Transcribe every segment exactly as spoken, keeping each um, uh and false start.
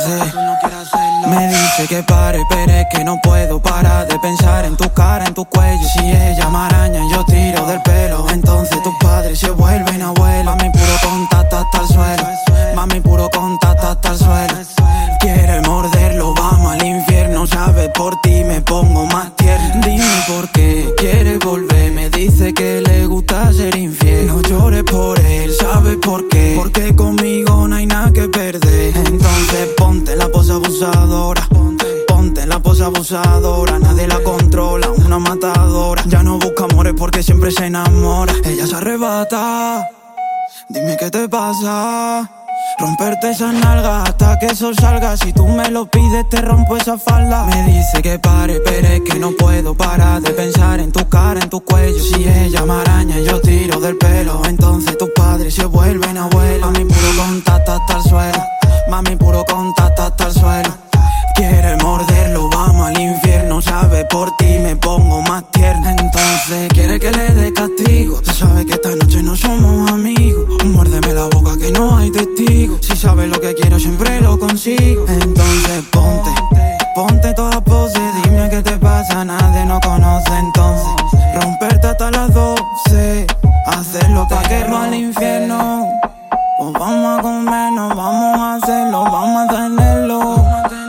sé. Me dice que pare, pero es que no puedo parar de pensar en tu cara, en tu cuello. Si ella me araña, yo tiro del pelo. Entonces tus padres se vuelven abuelos. Mami, puro contacto hasta el suelo. Mami, puro contacto hasta el suelo. Quiere morderlo, vamos al infierno. Sabes, por ti me pongo más tierno. Dime por qué quiere volver. Me dice que le gusta ser infiel. No llores por él, ¿sabes por qué? Porque conmigo no hay nada que perder. Entonces ponte la pose abusadora. Ponte la pose abusadora. Nadie la controla, una matadora. Ya no busca amores porque siempre se enamora. Ella se arrebata. Dime qué te pasa. Romperte esa nalga hasta que eso salga. Si tú me lo pides te rompo esa falda. Me dice que pare, pero es que no puedo parar de pensar en tu cara, en tu cuello. Si ella me araña yo tiro del pelo. Entonces tus padres se vuelven abuelos. Mami, puro contacto hasta el suelo. Mami, puro contacto hasta el suelo. Quiere morderlo, vamos al infierno. Sabes, por ti me pongo más tierno. Entonces quiere que le dé castigo. Tú sabes que esta noche no somos amigos. Muérdeme la boca que no hay testigos. Si sabes lo que quiero siempre lo consigo. Entonces ponte, ponte toda pose. Dime qué te pasa, nadie nos conoce. Entonces romperte hasta las doce. Hacerlo pa' que no al infierno. Pues vamos a comernos, vamos a hacerlo, vamos a tenerlo.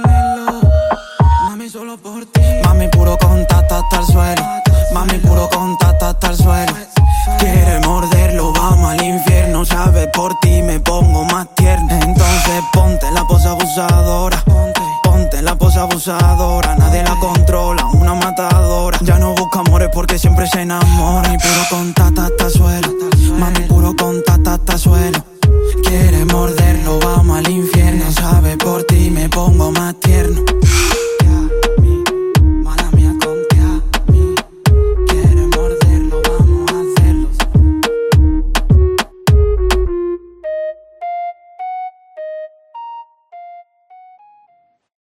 Mami, solo por ti. Mami, puro contacto hasta el suelo. Mami, puro contacto hasta el suelo. Quiere morderlo, vamos al infierno. Sabes, por ti me pongo más tierno. Entonces ponte la pose abusadora. Ponte la pose abusadora. Nadie la controla, una matadora. Ya no busca amores porque siempre se enamora.